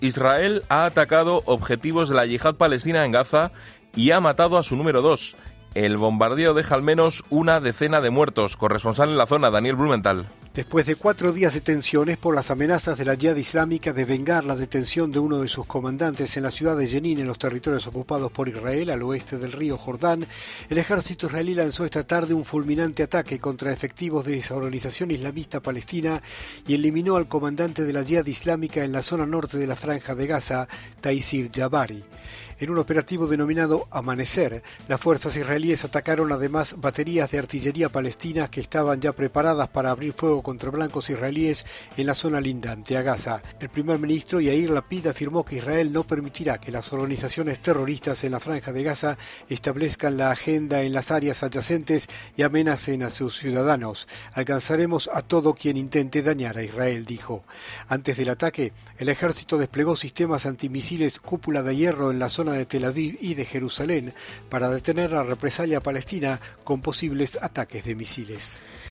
Israel ha atacado objetivos de la yihad palestina en Gaza y ha matado a su número 2. El bombardeo deja al menos una decena de muertos. Corresponsal en la zona, Daniel Blumenthal. Después de 4 días de tensiones por las amenazas de la Yihad Islámica de vengar la detención de uno de sus comandantes en la ciudad de Jenin, en los territorios ocupados por Israel, al oeste del río Jordán, el ejército israelí lanzó esta tarde un fulminante ataque contra efectivos de esa organización islamista palestina y eliminó al comandante de la Yihad Islámica en la zona norte de la Franja de Gaza, Taysir Jabari. En un operativo denominado Amanecer, las fuerzas israelíes atacaron además baterías de artillería palestinas que estaban ya preparadas para abrir fuego contra blancos israelíes en la zona lindante a Gaza. El primer ministro Yair Lapid afirmó que Israel no permitirá que las organizaciones terroristas en la Franja de Gaza establezcan la agenda en las áreas adyacentes y amenacen a sus ciudadanos. Alcanzaremos a todo quien intente dañar a Israel, dijo. Antes del ataque, el ejército desplegó sistemas antimisiles cúpula de hierro en la zona de Tel Aviv y de Jerusalén para detener la represalia palestina con posibles ataques de misiles.